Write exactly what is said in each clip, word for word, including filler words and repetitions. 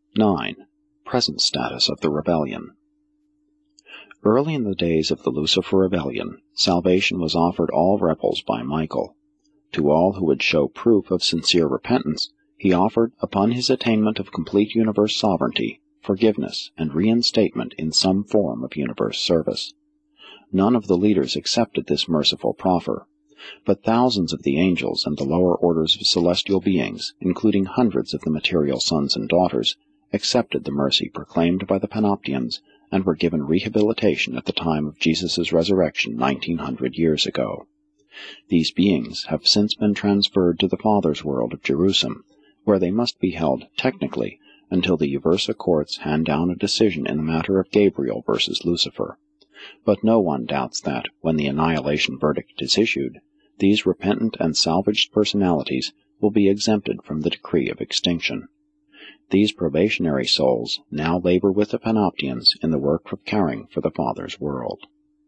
nine. Present status of the rebellion. Early in the days of the Lucifer Rebellion, salvation was offered all rebels by Michael. To all who would show proof of sincere repentance, he offered, upon his attainment of complete universe sovereignty, forgiveness and reinstatement in some form of universe service. None of the leaders accepted this merciful proffer, but thousands of the angels and the lower orders of celestial beings, including hundreds of the material sons and daughters, accepted the mercy proclaimed by the Panoptians and were given rehabilitation at the time of Jesus' resurrection nineteen hundred years ago. These beings have since been transferred to the Father's world of Jerusalem, where they must be held technically until the Uversa courts hand down a decision in the matter of Gabriel versus Lucifer. But no one doubts that, when the annihilation verdict is issued, these repentant and salvaged personalities will be exempted from the decree of extinction. These probationary souls now labor with the Panoptians in the work of caring for the Father's world.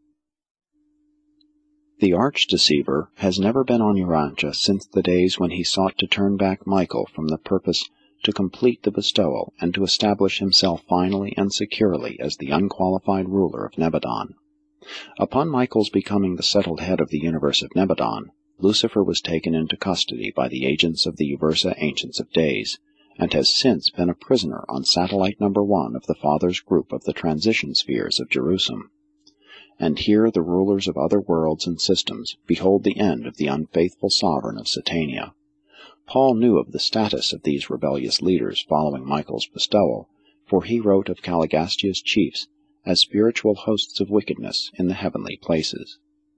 The arch-deceiver has never been on Urantia since the days when he sought to turn back Michael from the purpose to complete the bestowal and to establish himself finally and securely as the unqualified ruler of Nebadon. Upon Michael's becoming the settled head of the universe of Nebadon, Lucifer was taken into custody by the agents of the Uversa Ancients of Days, and has since been a prisoner on satellite number one of the Father's group of the transition spheres of Jerusalem. And here the rulers of other worlds and systems behold the end of the unfaithful sovereign of Satania. Paul knew of the status of these rebellious leaders following Michael's bestowal, for he wrote of Caligastia's chiefs as spiritual hosts of wickedness in the heavenly places.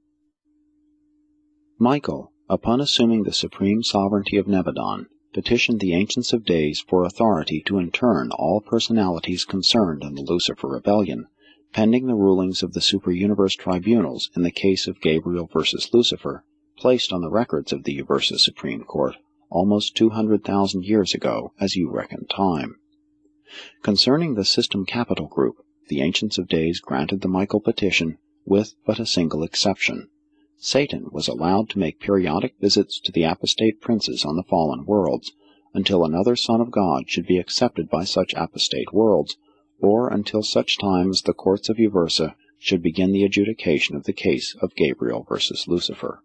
Michael, upon assuming the supreme sovereignty of Nebadon, petitioned the Ancients of Days for authority to intern all personalities concerned in the Lucifer Rebellion, pending the rulings of the super-universe tribunals in the case of Gabriel versus Lucifer, placed on the records of the Uversa Supreme Court almost two hundred thousand years ago, as you reckon time. Concerning the System Capital Group, the Ancients of Days granted the Michael petition with but a single exception. Satan was allowed to make periodic visits to the apostate princes on the fallen worlds, until another Son of God should be accepted by such apostate worlds, or until such time as the courts of Uversa should begin the adjudication of the case of Gabriel versus Lucifer.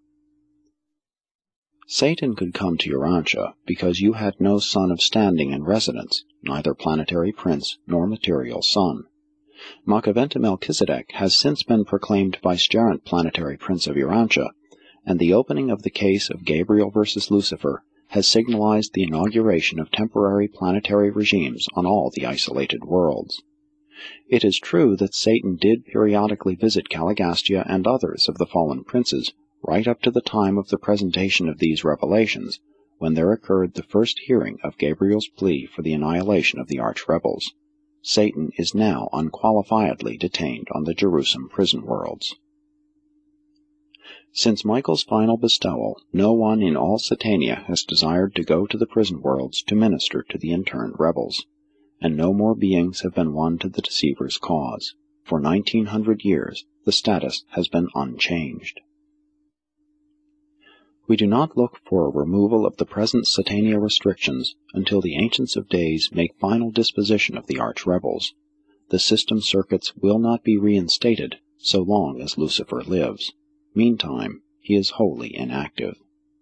Satan could come to Urantia because you had no son of standing and residence, neither planetary prince nor material son. Makaventa Melchizedek has since been proclaimed vicegerent planetary prince of Urantia, and the opening of the case of Gabriel versus Lucifer has signalized the inauguration of temporary planetary regimes on all the isolated worlds. It is true that Satan did periodically visit Caligastia and others of the fallen princes right up to the time of the presentation of these revelations, when there occurred the first hearing of Gabriel's plea for the annihilation of the arch-rebels. Satan is now unqualifiedly detained on the Jerusalem prison worlds. Since Michael's final bestowal, no one in all Satania has desired to go to the prison worlds to minister to the interned rebels, and no more beings have been won to the deceiver's cause. For nineteen hundred years, the status has been unchanged. We do not look for a removal of the present Satania restrictions until the Ancients of Days make final disposition of the arch-rebels. The system circuits will not be reinstated so long as Lucifer lives. Meantime, he is wholly inactive.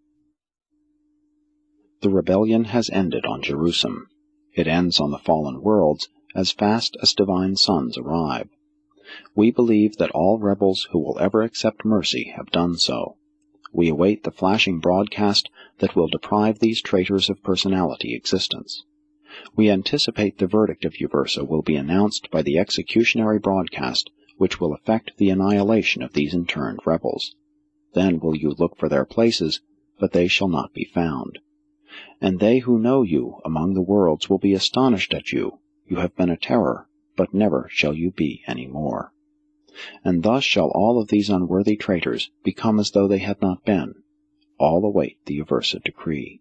The rebellion has ended on Jerusalem. It ends on the fallen worlds as fast as divine sons arrive. We believe that all rebels who will ever accept mercy have done so. We await the flashing broadcast that will deprive these traitors of personality existence. We anticipate the verdict of Uversa will be announced by the executionary broadcast, which will effect the annihilation of these interned rebels. Then will you look for their places, but they shall not be found. And they who know you among the worlds will be astonished at you. You have been a terror, but never shall you be any more. And thus shall all of these unworthy traitors become as though they had not been. All await the Uversa decree.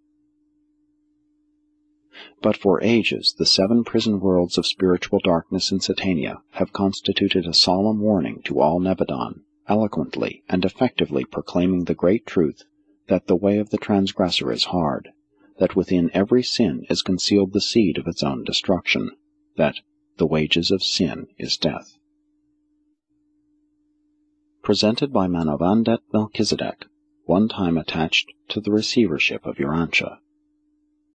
But for ages the seven prison worlds of spiritual darkness in Satania have constituted a solemn warning to all Nebadon, eloquently and effectively proclaiming the great truth that the way of the transgressor is hard, that within every sin is concealed the seed of its own destruction, that the wages of sin is death. Presented by Manavandet Melchizedek, one time attached to the receivership of Urantia.